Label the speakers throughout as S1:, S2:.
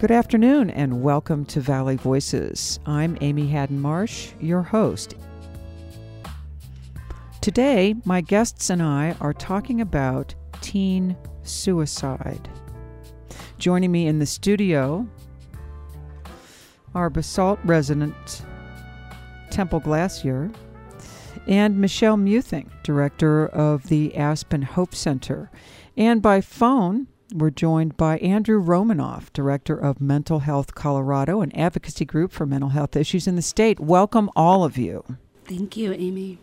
S1: Good afternoon and welcome to Valley Voices. I'm Amy Haddon Marsh, your host. Today, my guests and I are talking about teen suicide. Joining me in the studio are Basalt resident Temple Glacier and Michelle Muething, director of the Aspen Hope Center. And by phone, we're joined by Andrew Romanoff, director of Mental Health Colorado, an advocacy group for mental health issues in the state. Welcome, all of you.
S2: Thank you, Amy.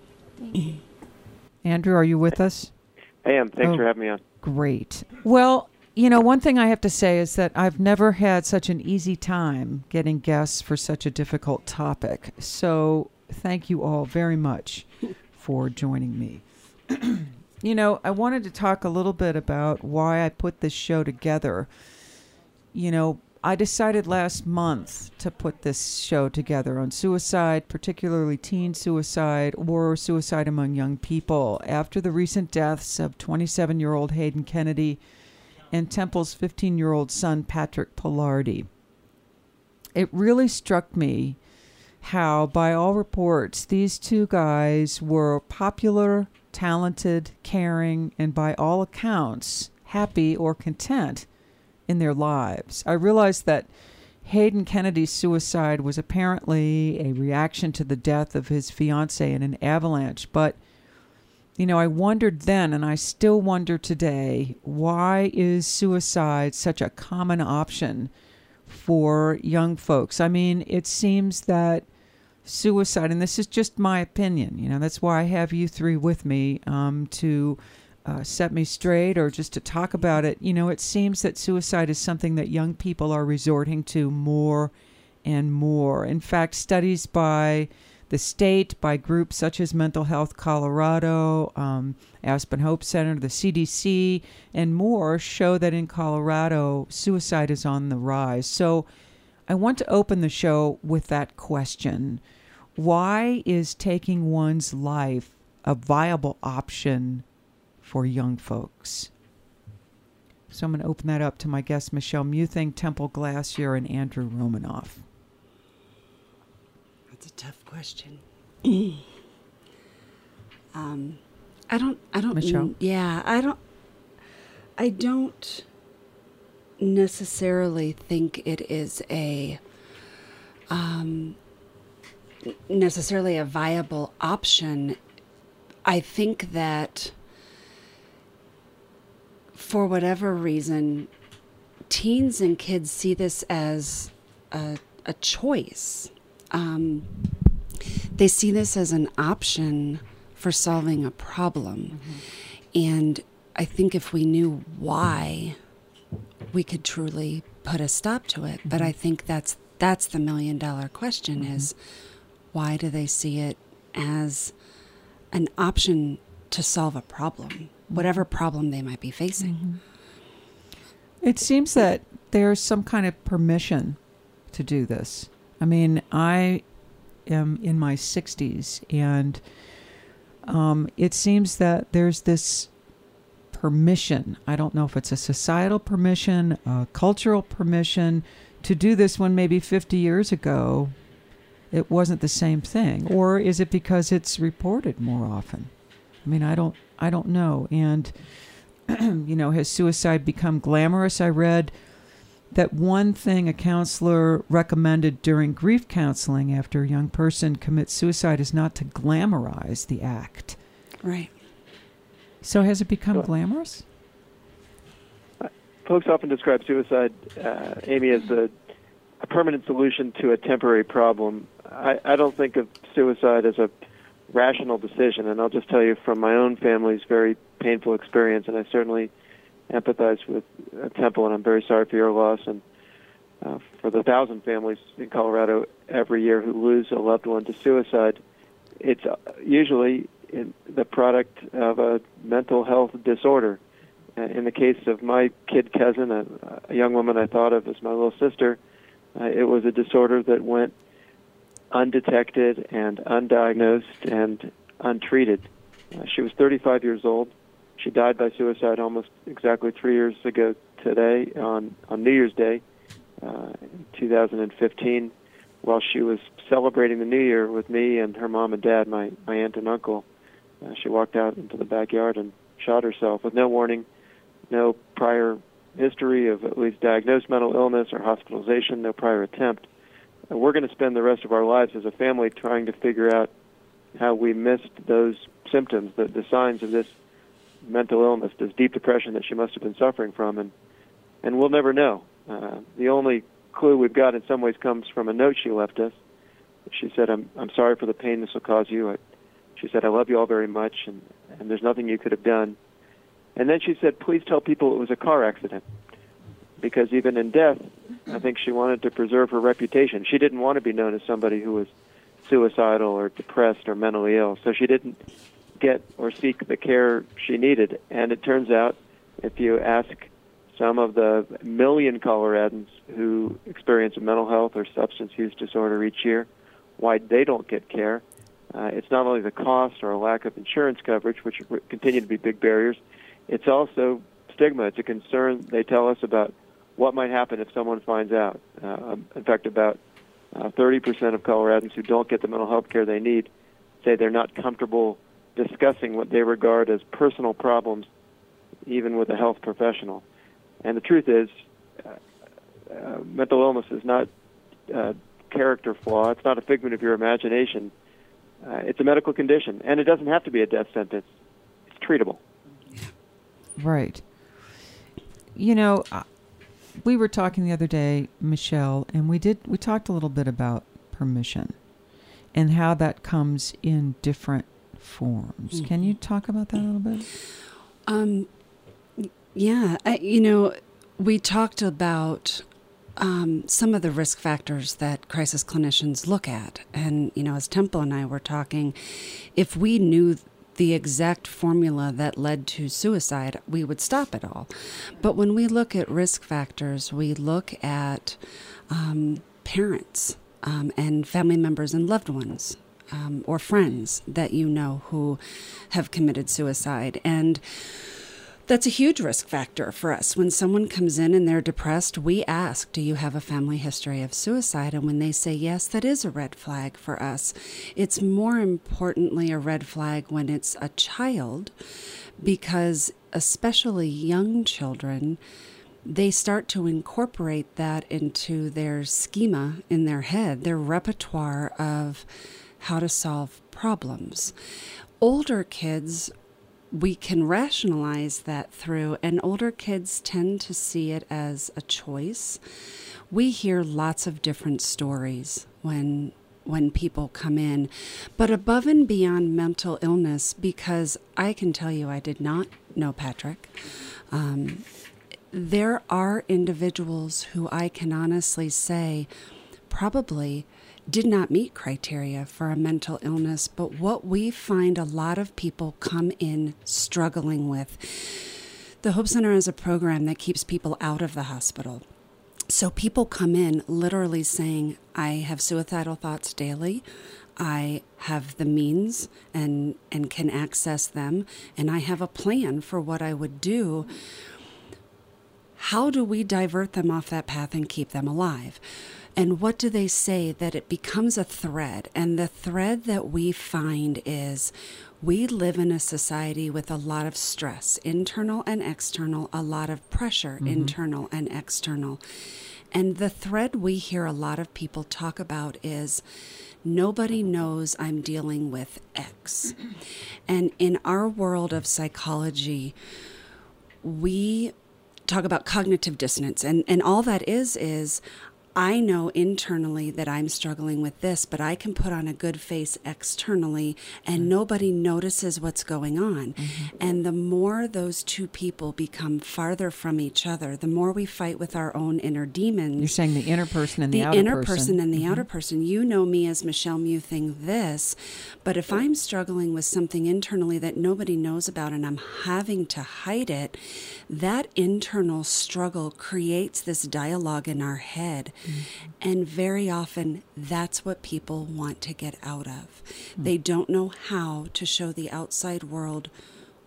S1: Andrew, are you with us?
S3: I am. Thanks for having me on.
S1: Great. Well, you know, one thing I have to say is that I've never had such an easy time getting guests for such a difficult topic. So thank you all very much for joining me. You know, I wanted to talk a little bit about why I put this show together. You know, I decided last month to put this show together on suicide, particularly teen suicide or suicide among young people, after the recent deaths of 27-year-old Hayden Kennedy and Temple's 15-year-old son, Patrick Pillardi. It really struck me how, by all reports, these two guys were popular, talented, caring, and by all accounts, happy or content in their lives. I realized that Hayden Kennedy's suicide was apparently a reaction to the death of his fiancée in an avalanche. But, you know, I wondered then, and I still wonder today, why is suicide such a common option for young folks? I mean, it seems that suicide, and this is just my opinion, you know, that's why I have you three with me to set me straight or just to talk about it. You know, it seems that suicide is something that young people are resorting to more and more. In fact, studies by the state, by groups such as Mental Health Colorado, Aspen Hope Center, the CDC, and more show that in Colorado, suicide is on the rise. So I want to open the show with that question. Why is taking one's life a viable option for young folks? So I'm going to open that up to my guests, Michelle Muething, Temple Glacier, and Andrew Romanoff.
S2: That's a tough question. I don't,
S1: Michelle?
S2: I don't necessarily think it is necessarily a viable option. I think that for whatever reason, teens and kids see this as a choice. They see this as an option for solving a problem. Mm-hmm. And I think if we knew why, we could truly put a stop to it. Mm-hmm. But I think that's the million-dollar question, mm-hmm. is why do they see it as an option to solve a problem, whatever problem they might be facing?
S1: Mm-hmm. It seems that there's some kind of permission to do this. I mean, I am in my 60s, and it seems that there's this permission. I don't know if it's a societal permission, a cultural permission to do this when maybe 50 years ago it wasn't the same thing. Or is it because it's reported more often? I mean, I don't know. And, you know, has suicide become glamorous? I read that one thing a counselor recommended during grief counseling after a young person commits suicide is not to glamorize the act.
S2: Right.
S1: So has it become glamorous?
S3: Folks often describe suicide, Amy, as a permanent solution to a temporary problem. I don't think of suicide as a rational decision, and I'll just tell you from my own family's very painful experience, and I certainly empathize with Temple, and I'm very sorry for your loss, and for the 1,000 families in Colorado every year who lose a loved one to suicide. It's usually the product of a mental health disorder. In the case of my kid cousin, a young woman I thought of as my little sister, it was a disorder that went undetected and undiagnosed and untreated. She was 35 years old. She died by suicide almost exactly 3 years ago today on New Year's Day. in 2015, while she was celebrating the New Year with me and her mom and dad, my aunt and uncle, she walked out into the backyard and shot herself with no warning, no prior history of at least diagnosed mental illness or hospitalization, no prior attempt. And we're going to spend the rest of our lives as a family trying to figure out how we missed those symptoms, the signs of this mental illness, this deep depression that she must have been suffering from, and we'll never know. The only clue we've got in some ways comes from a note she left us. She said, I'm sorry for the pain this will cause you. She said, I love you all very much, and there's nothing you could have done. And then she said, please tell people it was a car accident, because even in death, I think she wanted to preserve her reputation. She didn't want to be known as somebody who was suicidal or depressed or mentally ill, so she didn't get or seek the care she needed. And it turns out, if you ask some of the million Coloradans who experience a mental health or substance use disorder each year why they don't get care, it's not only the cost or a lack of insurance coverage, which continue to be big barriers, it's also stigma. It's a concern they tell us about what might happen if someone finds out. In fact, about 30% of Coloradans who don't get the mental health care they need say they're not comfortable discussing what they regard as personal problems, even with a health professional. And the truth is, mental illness is not a character flaw. It's not a figment of your imagination. It's a medical condition, and it doesn't have to be a death sentence. It's treatable.
S1: Right. You know, we were talking the other day, Michelle, and we talked a little bit about permission and how that comes in different forms. Mm-hmm. Can you talk about that a little bit?
S2: Yeah. We talked about some of the risk factors that crisis clinicians look at. And, as Temple and I were talking, if we knew the exact formula that led to suicide, we would stop it all. But when we look at risk factors, we look at parents and family members and loved ones or friends that who have committed suicide. And that's a huge risk factor for us. When someone comes in and they're depressed, we ask, do you have a family history of suicide? And when they say yes, that is a red flag for us. It's more importantly a red flag when it's a child, because especially young children, they start to incorporate that into their schema in their head, their repertoire of how to solve problems. Older kids, we can rationalize that through, and older kids tend to see it as a choice. We hear lots of different stories when people come in, but above and beyond mental illness, because I can tell you I did not know Patrick, there are individuals who I can honestly say probably did not meet criteria for a mental illness, but what we find a lot of people come in struggling with. The Hope Center is a program that keeps people out of the hospital. So people come in literally saying, I have suicidal thoughts daily, I have the means and can access them, and I have a plan for what I would do. How do we divert them off that path and keep them alive? And what do they say? That it becomes a thread. And the thread that we find is we live in a society with a lot of stress, internal and external, a lot of pressure, internal and external. And the thread we hear a lot of people talk about is nobody knows I'm dealing with X. And in our world of psychology, we talk about cognitive dissonance. And all that is I know internally that I'm struggling with this, but I can put on a good face externally and nobody notices what's going on. Mm-hmm. And the more those two people become farther from each other, the more we fight with our own inner demons.
S1: You're saying the inner person and the outer person.
S2: The inner person and the outer person. You know me as Michelle Muthing this, but if I'm struggling with something internally that nobody knows about and I'm having to hide it, that internal struggle creates this dialogue in our head. Mm-hmm. And very often, that's what people want to get out of. Mm-hmm. They don't know how to show the outside world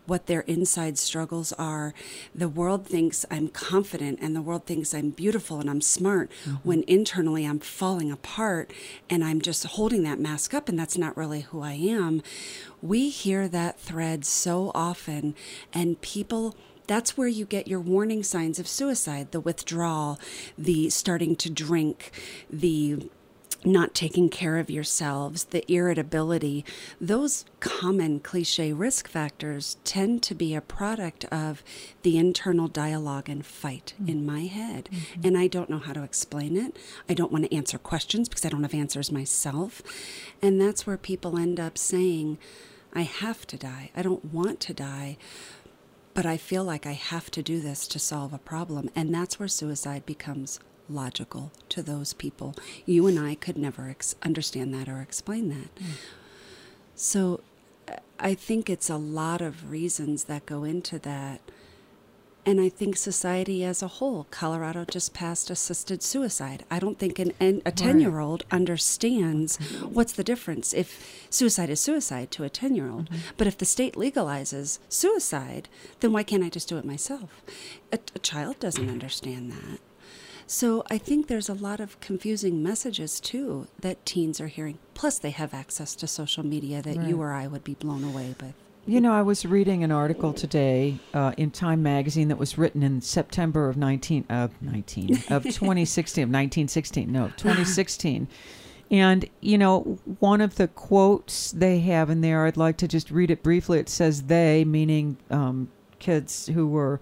S2: what their inside struggles are. The world thinks I'm confident, and the world thinks I'm beautiful and I'm smart, when internally I'm falling apart and I'm just holding that mask up, and that's not really who I am. We hear that thread so often, and people, that's where you get your warning signs of suicide: the withdrawal, the starting to drink, the not taking care of yourselves, the irritability. Those common cliche risk factors tend to be a product of the internal dialogue and fight in my head. And I don't know how to explain it. I don't want to answer questions because I don't have answers myself. And that's where people end up saying, I have to die. I don't want to die, but I feel like I have to do this to solve a problem. And that's where suicide becomes logical to those people. You and I could never understand that or explain that. So I think it's a lot of reasons that go into that. And I think society as a whole, Colorado just passed assisted suicide. I don't think a 10-year-old understands what's the difference if suicide is suicide to a 10-year-old. But if the state legalizes suicide, then why can't I just do it myself? A child doesn't understand that. So I think there's a lot of confusing messages, too, that teens are hearing. Plus, they have access to social media that you or I would be blown away by.
S1: You know, I was reading an article today in Time magazine that was written in September of 2016. And, you know, one of the quotes they have in there, I'd like to just read it briefly. It says they, meaning kids who are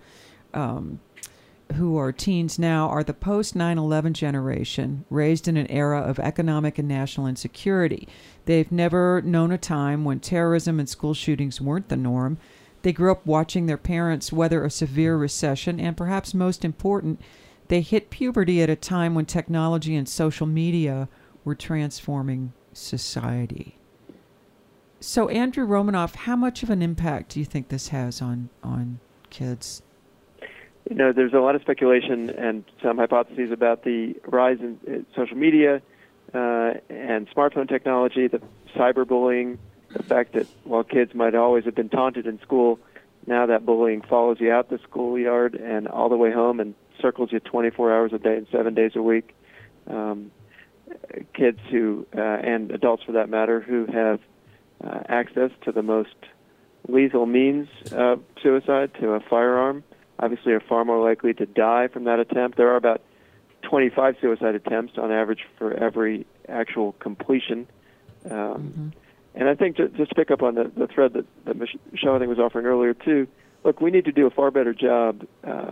S1: teens now, are the post 9/11 generation, raised in an era of economic and national insecurity. They've never known a time when terrorism and school shootings weren't the norm. They grew up watching their parents weather a severe recession, and perhaps most important, they hit puberty at a time when technology and social media were transforming society. So, Andrew Romanoff, how much of an impact do you think this has on kids?
S3: You know, there's a lot of speculation and some hypotheses about the rise in social media and smartphone technology, the cyberbullying, the fact that while kids might always have been taunted in school, now that bullying follows you out the schoolyard and all the way home and circles you 24 hours a day and 7 days a week. Kids who, and adults for that matter, who have access to the most lethal means of suicide, to a firearm, obviously are far more likely to die from that attempt. There are about 25 suicide attempts on average for every actual completion. And I think just to pick up on the thread that Michelle, I think, was offering earlier, too, look, we need to do a far better job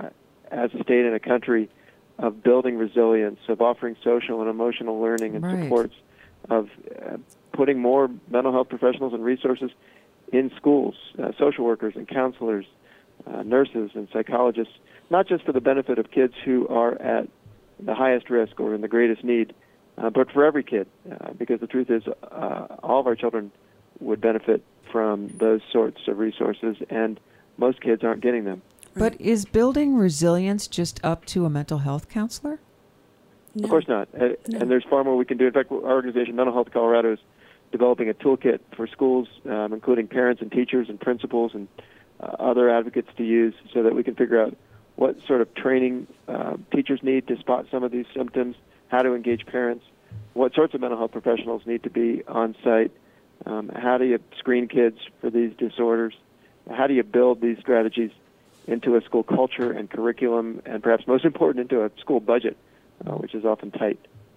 S3: as a state and a country of building resilience, of offering social and emotional learning and supports, of putting more mental health professionals and resources in schools, social workers and counselors, nurses and psychologists, not just for the benefit of kids who are at the highest risk or in the greatest need, but for every kid, because the truth is all of our children would benefit from those sorts of resources, and most kids aren't getting them.
S1: But is building resilience just up to a mental health counselor?
S2: No.
S3: Of course not. No. And there's far more we can do. In fact, our organization, Mental Health Colorado, is developing a toolkit for schools, including parents and teachers and principals and other advocates to use, so that we can figure out what sort of training teachers need to spot some of these symptoms, how to engage parents, what sorts of mental health professionals need to be on site, how do you screen kids for these disorders, how do you build these strategies into a school culture and curriculum, and perhaps most important, into a school budget, which is often tight.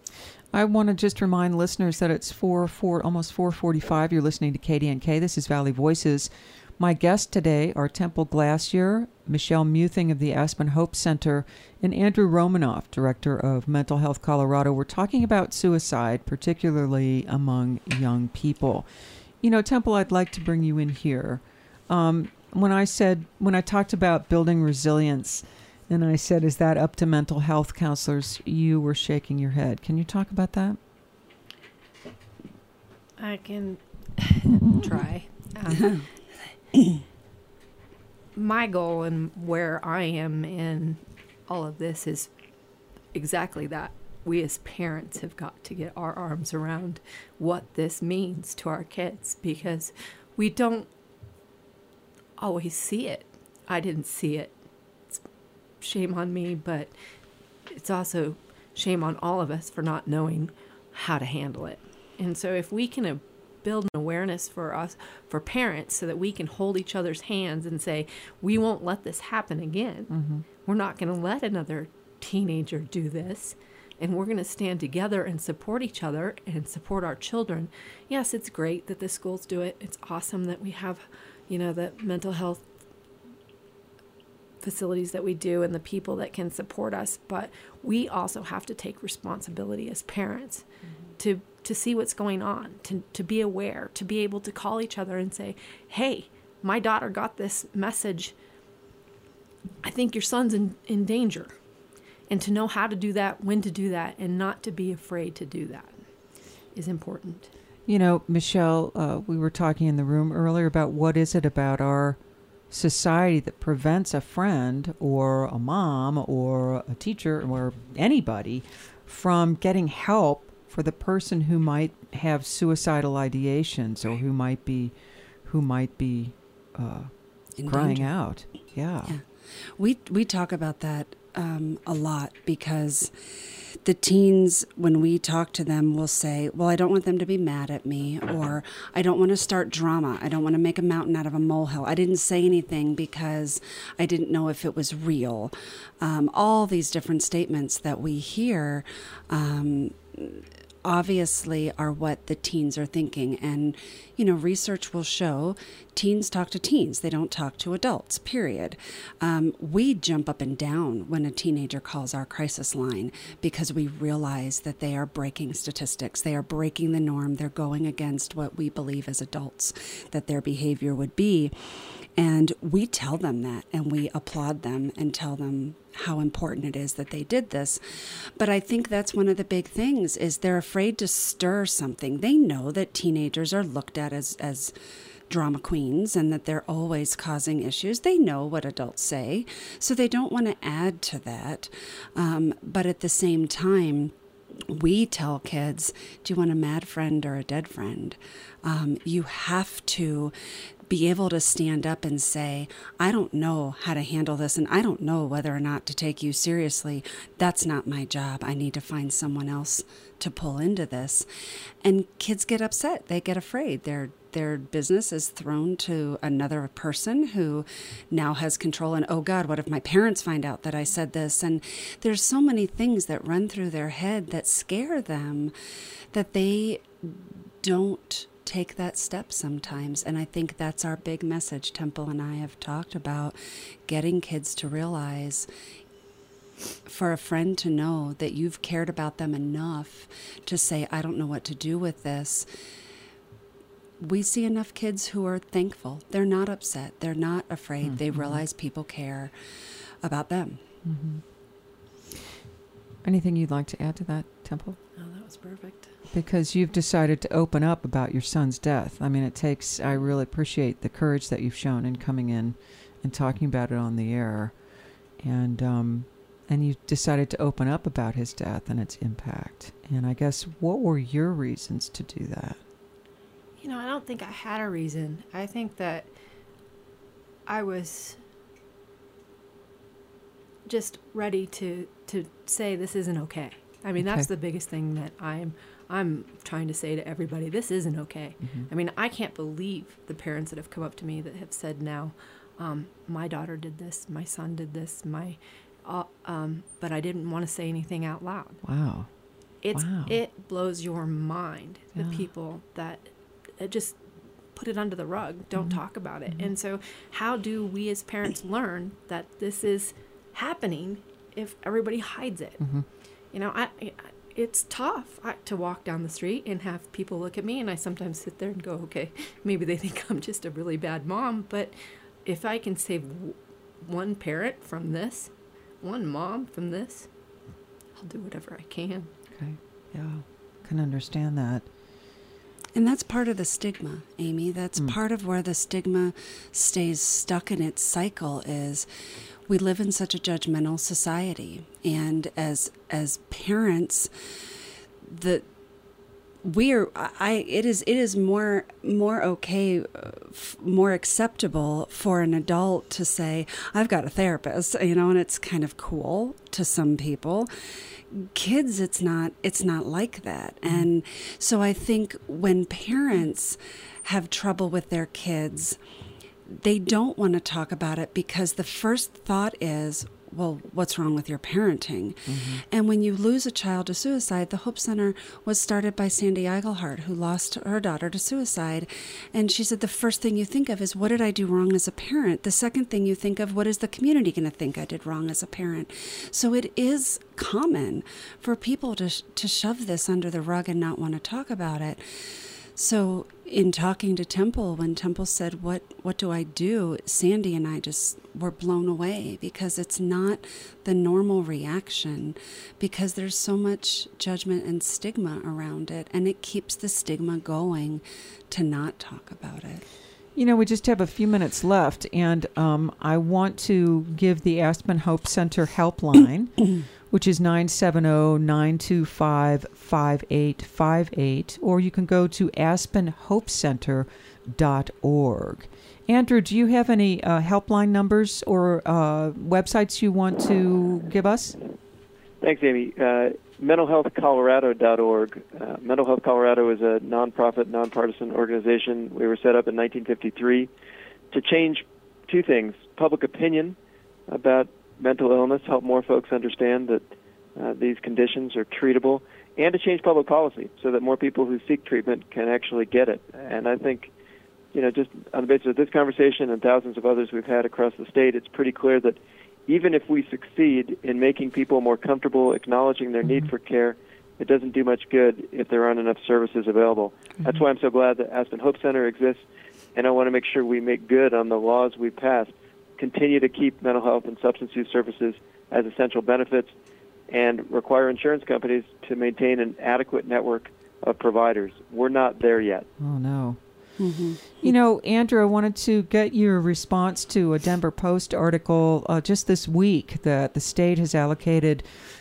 S1: I want to just remind listeners that it's almost 4:45. You're listening to KDNK. This is Valley Voices. My guests today are Temple Glacier, Michelle Muthing of the Aspen Hope Center, and Andrew Romanoff, Director of Mental Health Colorado. We're talking about suicide, particularly among young people. You know, Temple, I'd like to bring you in here. When I talked about building resilience, and I said, is that up to mental health counselors? You were shaking your head. Can you talk about that?
S4: I can try. My goal and where I am in all of this is exactly that. We as parents have got to get our arms around what this means to our kids, because we don't always see it. I didn't see it. It's shame on me, but it's also shame on all of us for not knowing how to handle it. And so if we can build an awareness for us, for parents, so that we can hold each other's hands and say, we won't let this happen again.
S1: Mm-hmm.
S4: We're not going to let another teenager do this. And we're going to stand together and support each other and support our children. Yes, it's great that the schools do it. It's awesome that we have, the mental health facilities that we do and the people that can support us. But we also have to take responsibility as parents to see what's going on, to be aware, to be able to call each other and say, hey, my daughter got this message. I think your son's in danger. And to know how to do that, when to do that, and not to be afraid to do that is important.
S1: Michelle, we were talking in the room earlier about what is it about our society that prevents a friend or a mom or a teacher or anybody from getting help for the person who might have suicidal ideations or who might be crying out. Yeah.
S2: We talk about that a lot, because the teens, when we talk to them, will say, well, I don't want them to be mad at me, or I don't want to start drama. I don't want to make a mountain out of a molehill. I didn't say anything because I didn't know if it was real. All these different statements that we hear obviously are what the teens are thinking. And, research will show teens talk to teens. They don't talk to adults, period. We jump up and down when a teenager calls our crisis line because we realize that they are breaking statistics. They are breaking the norm. They're going against what we believe as adults that their behavior would be. And we tell them that, and we applaud them and tell them how important it is that they did this. But I think that's one of the big things, is they're afraid to stir something. They know that teenagers are looked at as drama queens and that they're always causing issues. They know what adults say, so they don't want to add to that. But at the same time, we tell kids, do you want a mad friend or a dead friend? You have to be able to stand up and say, I don't know how to handle this, and I don't know whether or not to take you seriously. That's not my job. I need to find someone else to pull into this. And kids get upset. They get afraid. Their business is thrown to another person who now has control. And, oh God, what if my parents find out that I said this? And there's so many things that run through their head that scare them that they don't take that step sometimes. And I think that's our big message. Temple and I have talked about getting kids to realize, for a friend to know that you've cared about them enough to say, I don't know what to do with this. We see enough kids who are thankful. They're not upset. They're not afraid. Mm-hmm. They realize people care about them.
S1: Mm-hmm. Anything you'd like to add to that, Temple?
S4: Oh, that was perfect.
S1: Because you've decided to open up about your son's death. I mean, I really appreciate the courage that you've shown in coming in and talking about it on the air. And you decided to open up about his death and its impact. And I guess, what were your reasons to do that?
S4: I don't think I had a reason. I think that I was just ready to say this isn't okay. I mean, that's the biggest thing that I'm trying to say to everybody. This isn't okay. Mm-hmm. I mean, I can't believe the parents that have come up to me that have said now, my daughter did this, my son did this, but I didn't want to say anything out loud.
S1: Wow.
S4: It blows your mind, the people that just put it under the rug, don't mm-hmm. talk about it. Mm-hmm. And so how do we as parents learn that this is happening if everybody hides it? Mm-hmm. It's tough to walk down the street and have people look at me, and I sometimes sit there and go, okay, maybe they think I'm just a really bad mom, but if I can save one parent from this, one mom from this, I'll do whatever I can.
S1: Okay, yeah, can understand that.
S2: And that's part of the stigma, Amy. That's part of where the stigma stays stuck in its cycle, is we live in such a judgmental society. And as parents, it is more okay, more acceptable for an adult to say, I've got a therapist, and it's kind of cool to some people. Kids, it's not like that. And so I think when parents have trouble with their kids, they don't want to talk about it because the first thought is, well, what's wrong with your parenting? Mm-hmm. And when you lose a child to suicide, the Hope Center was started by Sandy Eigelhart, who lost her daughter to suicide. And she said the first thing you think of is, what did I do wrong as a parent? The second thing you think of, what is the community going to think I did wrong as a parent? So it is common for people to shove this under the rug and not want to talk about it. So in talking to Temple, when Temple said, what do I do? Sandy and I just were blown away because it's not the normal reaction, because there's so much judgment and stigma around it, and it keeps the stigma going to not talk about it.
S1: We just have a few minutes left, and I want to give the Aspen Hope Center helpline, which is 970-925-5858, or you can go to aspenhopecenter.org. Andrew, do you have any helpline numbers or websites you want to give us?
S3: Thanks, Amy. MentalHealthColorado.org. Mental Health Colorado is a nonprofit, nonpartisan organization. We were set up in 1953 to change two things: public opinion about mental illness, help more folks understand that these conditions are treatable, and to change public policy so that more people who seek treatment can actually get it. And I think, just on the basis of this conversation and thousands of others we've had across the state, it's pretty clear that even if we succeed in making people more comfortable acknowledging their need for care, it doesn't do much good if there aren't enough services available. That's why I'm so glad that Aspen Hope Center exists, and I want to make sure we make good on the laws we've passed, continue to keep mental health and substance use services as essential benefits, and require insurance companies to maintain an adequate network of providers. We're not there yet.
S1: Oh, no. Mm-hmm. Andrew, I wanted to get your response to a Denver Post article just this week that the state has allocated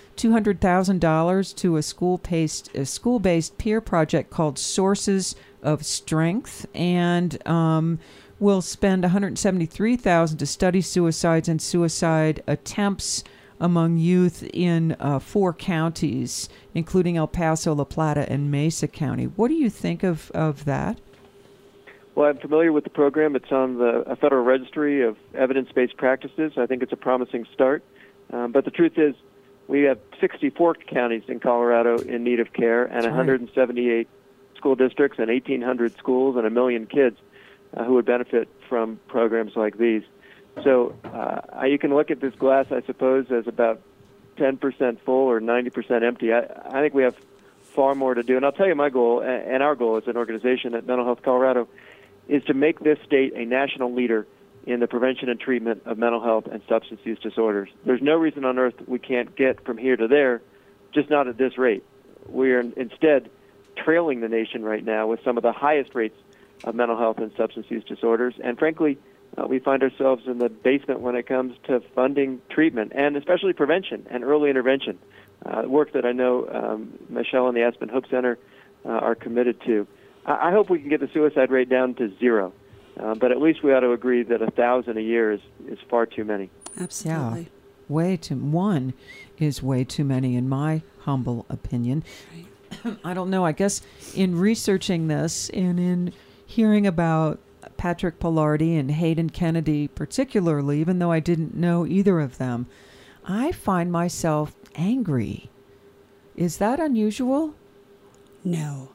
S1: $200,000 to a school-based peer project called Sources of Strength, and will spend $173,000 to study suicides and suicide attempts among youth in 4 counties, including El Paso, La Plata, and Mesa County. What do you think of that?
S3: Well, I'm familiar with the program. It's on a federal registry of evidence-based practices. I think it's a promising start. But the truth is, we have 64 counties in Colorado in need of care, and 178 school districts and 1,800 schools and 1 million kids who would benefit from programs like these. So you can look at this glass, I suppose, as about 10% full or 90% empty. I think we have far more to do. And I'll tell you my goal, and our goal as an organization at Mental Health Colorado, is to make this state a national leader in the prevention and treatment of mental health and substance use disorders. There's no reason on earth we can't get from here to there, just not at this rate. We are instead trailing the nation right now with some of the highest rates of mental health and substance use disorders. And frankly, we find ourselves in the basement when it comes to funding treatment, and especially prevention and early intervention, work that I know Michelle and the Aspen Hope Center are committed to. I hope we can get the suicide rate down to 0, but at least we ought to agree that 1,000 a year is far too many.
S2: Absolutely.
S1: Yeah, one is way too many, in my humble opinion. Right. I don't know. I guess in researching this and in hearing about Patrick Pilardi and Hayden Kennedy particularly, even though I didn't know either of them, I find myself angry. Is that unusual?
S2: No.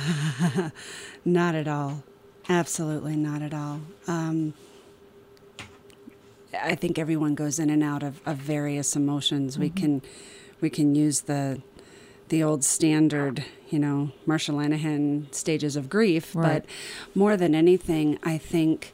S2: Not at all. Absolutely not at all. I think everyone goes in and out of various emotions. Mm-hmm. We can use the old standard, Marsha Linehan stages of grief. Right. But more than anything, I think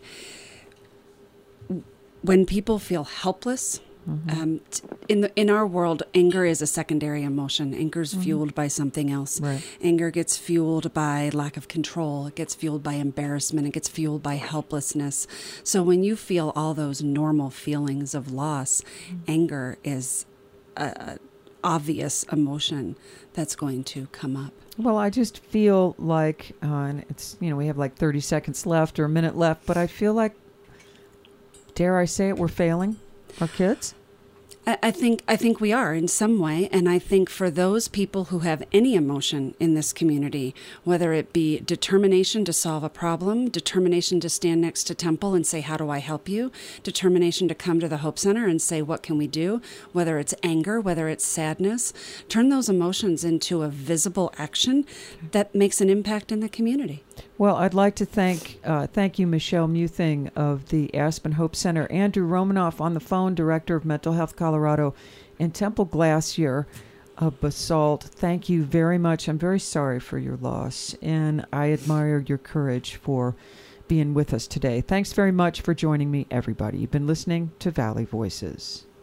S2: when people feel helpless, mm-hmm. In our world, anger is a secondary emotion. Anger is fueled by something else. Right. Anger gets fueled by lack of control. It gets fueled by embarrassment. It gets fueled by helplessness. So when you feel all those normal feelings of loss, anger is a obvious emotion that's going to come up.
S1: Well, I just feel like, and it's, we have like 30 seconds left or a minute left, but I feel like, dare I say it, we're failing our kids?
S2: I think we are in some way, and I think for those people who have any emotion in this community, whether it be determination to solve a problem, determination to stand next to Temple and say, how do I help you? Determination to come to the Hope Center and say, what can we do? Whether it's anger, whether it's sadness, turn those emotions into a visible action that makes an impact in the community.
S1: Well, I'd like to thank you, Michelle Muthing of the Aspen Hope Center, Andrew Romanoff on the phone, Director of Mental Health Colorado, and Temple Glacier of Basalt. Thank you very much. I'm very sorry for your loss, and I admire your courage for being with us today. Thanks very much for joining me, everybody. You've been listening to Valley Voices.